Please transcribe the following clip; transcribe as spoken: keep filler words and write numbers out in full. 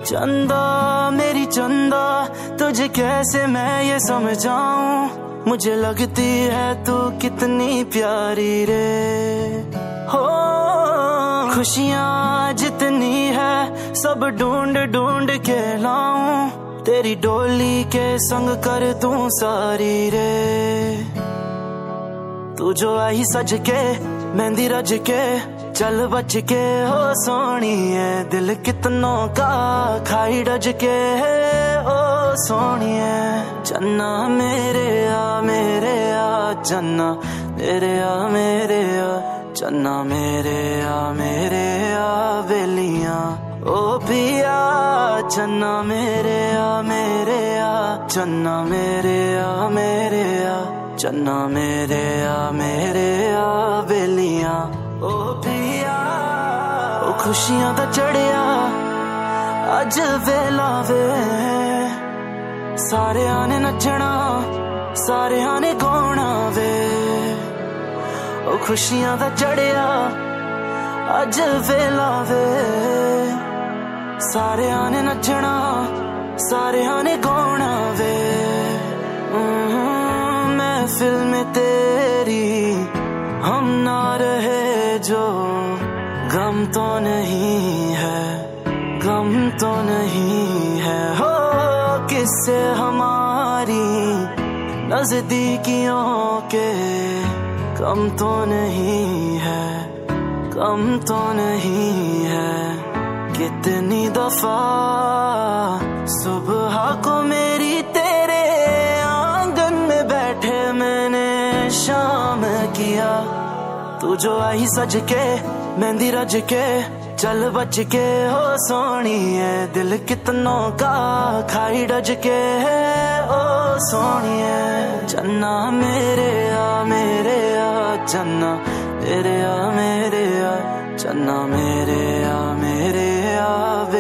चंदा मेरी चंदा, तुझे कैसे मैं ये समझाऊं, मुझे लगती है तू कितनी प्यारी रे। हो खुशियाँ जितनी है सब ढूंढ ढूंढ के लाऊं, तेरी डोली के संग कर दूं सारी रे। तू जो आई सज के मेहंदी रज के, चल बच के हो सोनी है, दिल कितनों का खाई डज के है ओ सोनी है। चन्ना मेरे आ मेरे आ चन्ना मेरे आ मेरे आ चन्ना मेरे आ मेरे आ बेलियां ओ पिया। चन्ना मेरे आ मेरे आ चन्ना मेरे आ मेरे आ चन्ना मेरे आ मेरे आ बेलियां ओ पिया। ओ खुशियां दा चढ़िया अज वेला वे, सारे आने नचना सारे आने गाना वे। ओ खुशियां दा चढ़िया अज वेला वे, सारे आने नचना सारे आने गाना वे। महफिल में तेरी हम ना रहे जो, गम तो नहीं है गम तो नहीं है। हो किससे हमारी नजदीकियों के, कम तो नहीं है कम तो नहीं है। कितनी दफा सुबह को मेरी तेरे आंगन में बैठे मैंने शाम किया, तू जो आई सज के मेहंदी रज के, चल बच के हो सोनी है, दिल कितनों का खाई डज के है ओ सोनी है। चन्ना मेरे आ मेरे आ चन्ना मेरे आ मेरे आ चन्ना मेरे आ मेरे आ।